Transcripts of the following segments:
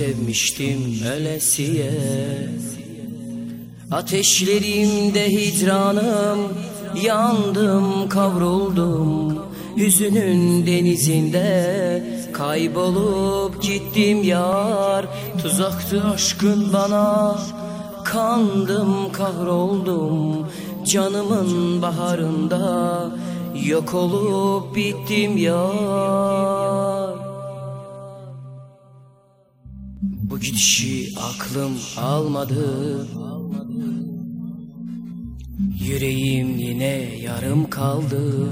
sevmiştim ölesiye. Ateşlerimde hicranım, yandım kavruldum. Hüzünün denizinde kaybolup gittim yar. Tuzaktı aşkın bana, kandım kahroldum. Canımın baharında yok olup bittim yar. Bu gidişi aklım almadı, yüreğim yine yarım kaldı.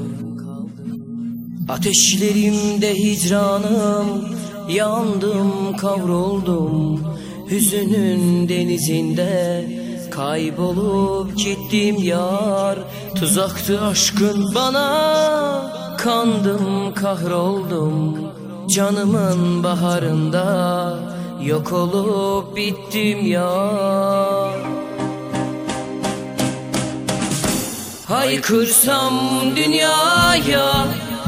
Ateşlerimde hicranım, yandım kavruldum. Hüzünün denizinde kaybolup gittim yar. Tuzaktı aşkın bana, kandım kahroldum. Canımın baharında yok olup bittim yar. Haykırsam dünyaya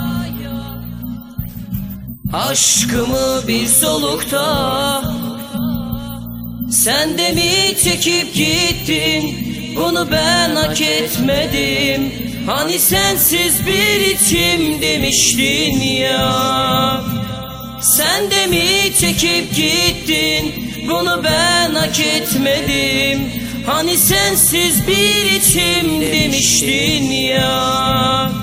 aşkımı bir solukta, sen de mi çekip gittin? Bunu ben hak etmedim. Hani sensiz bir içim demiştin ya. Sen de mi çekip gittin? Bunu ben hak etmedim. Hani sensiz bir içim demiştin ya.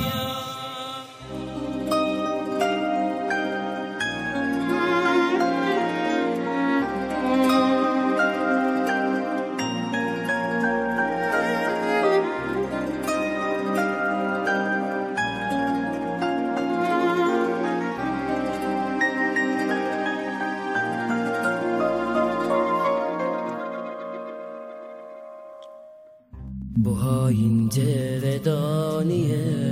Bu haince veda niye?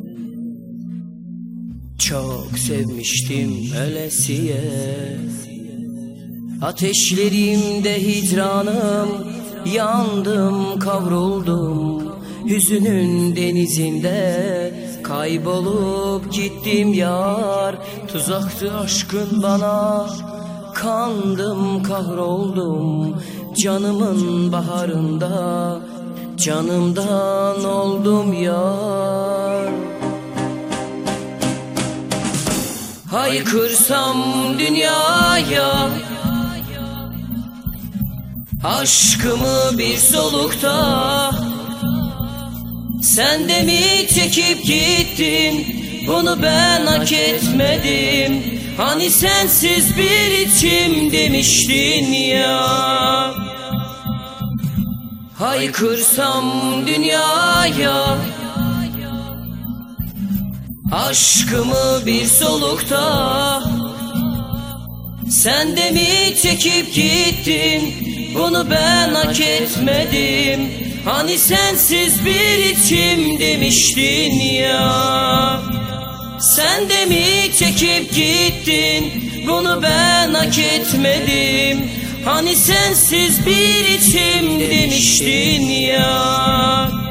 Çok sevmiştim ölesiye. Ateşlerimde hicranım, yandım kavruldum. Hüzünün denizinde kaybolup gittim yar. Tuzaktı aşkın bana, kandım kahroldum. Canımın baharında canımdan oldum yar. Haykırsam dünyaya aşkımı bir solukta, sen de mi çekip gittin? Bunu ben hak etmedim. Hani sensiz bir içim demiştin ya. Haykırsam dünyaya aşkımı bir solukta, sen de mi çekip gittin? Bunu ben hak etmedim. Hani sensiz bir içim demiştin ya. Sen de mi çekip gittin? Bunu ben hak etmedim. Hani sensiz bir içim demiştin ya.